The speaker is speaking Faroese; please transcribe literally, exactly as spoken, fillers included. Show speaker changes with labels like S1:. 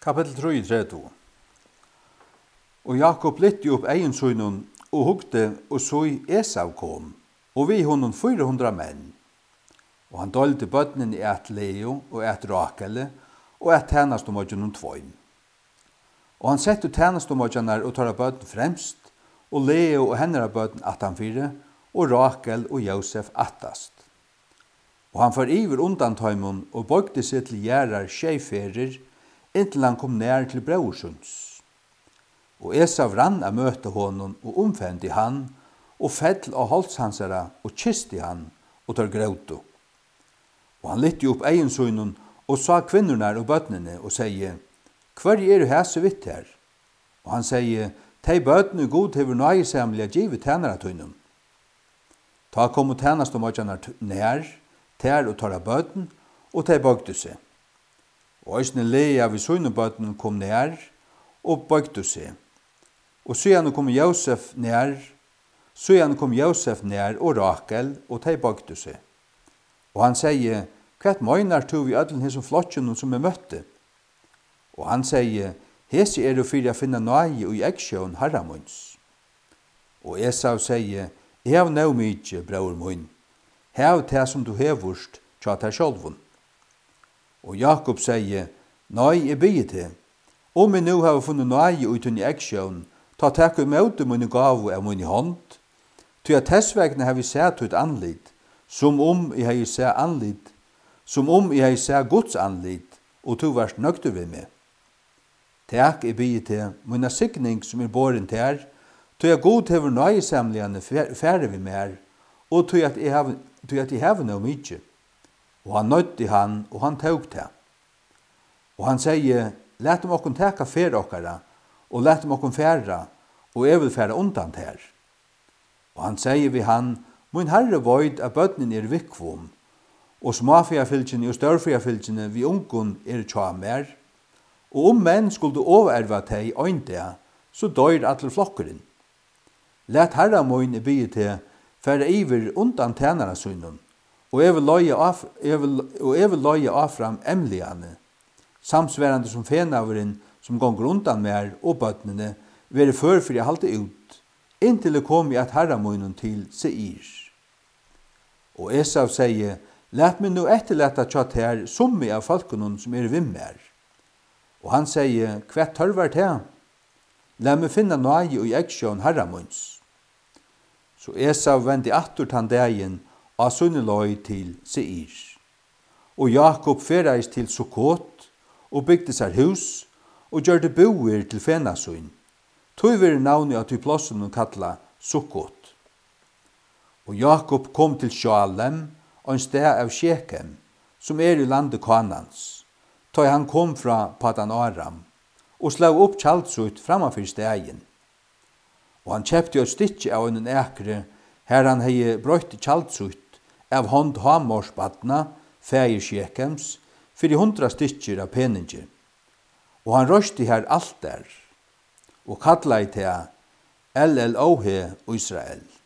S1: Kapitel tre. Og Jakob lytte opp egen sønnen og hugte og så Esau kom, og vi honom fyra hundra menn. Og han dolde bøttenen i et Leo og et Rakele og et tjenestemådjen tvøyn. Og han sette tjenestemådjener og tar bøtten fremst, og Leo og henne av bøtten attanfire, og Rakel og Josef attast. Og han får iver undan tøymon og bøgde seg til gjerrar skjeiferer, inntil han kom nær til Brausunds. Og Esau rann av møte honom og omfendi han, og fell av holdshansara og kisti han, og tar gråto. Og han lytte opp eiensønnen og sa kvinnorna og bøtnene og sier, «Hver er du hæse vitt her?» Og han sier, «Tei bøtene god hever nøyesamlige givet tænare tøynum.» Ta kom og tænast om åkjanar nær, tær og tar av bøten, og tei bøgdu seg. Og æsne Lea ved søgnebøten kom nær, og bøgdu seg. Og søgjane kom Josef nær, søgjane kom Josef nær og Rakel, og tei bøgdu seg. Og han sier, «Hva møgnar tu vi ødlen hesson flotjen som er møtte?» Og han sier, «Hesi er du fyrir å finne nøye og eggsjøen herramunds.» Og Esau sier, «Hev nå mykje, bror mun. Hev det som du hevurst, tja til sjolvun.» Og Jakob sier, «Nei, jeg bygger til. Om jeg nå har funnet nøye uten i eggsjøen, ta takk og møte mine gavu av mine hånd, til at tessvegne har vi sett ut anlid, som om jeg har sett anlid, som om jeg har sett Guds anlid, og du varst nøgter ved meg. Takk jeg bygger til mine sikning som er båren til her, til jeg god hever nøyesamligane færre vi mer, og til at jeg har, til at jeg har noe mykje. Og han nødde han, og han tog det. Og han sier, «Læt dem okkom teka fer okkara, og læt dem okkom færa, og jeg vil færa undan her.» Og han sier vi han, «Min herre void av bøtnen er vikvom, og småfjafylkjene og størfjafylkjene vi ungon er tja mer, og om menn skulle overerva teg øynda, så døyr atle flokkeren. Læt herra moin i bygge til, færa iver undan tænara sunnen, og jeg vil løye af, jeg vil, og jeg vil løye af fram emliane, samsværande som fenaveren som gonger undan mer og bøtnene, være før for jeg halte ut, inntil det kom i at herra moinen til Seir. Og Esau sier, «Læt meg nu etterleta tjatt her summi av folkenon som er vimmer.» Og han sier, «Hva tørvar til?» «Læt meg finna nøye og eggsjøen herra moins.» Så Esau vendi attur tandegin av sunneløy til Seir. Og Jakob ferreis til Sukkot, og bygde seg hus, og gjørte boer til Fenasøyn. Tog var navnet at vi plåsen og kalla Sukkot. Og Jakob kom til Sjalem, og en sted av Shekem, som er i landet Kanans, da han kom fra Padan Aram, og slag opp kjaldsut framafyr stegen. Og han kjøpte et stykke av en ekre, her han hei brøyt kjaldsut av hånd hamorsbatna, feir Shekems, for i hundra stykker av peninger. Og han røsti her alt der, og kallet til L L O H Israel.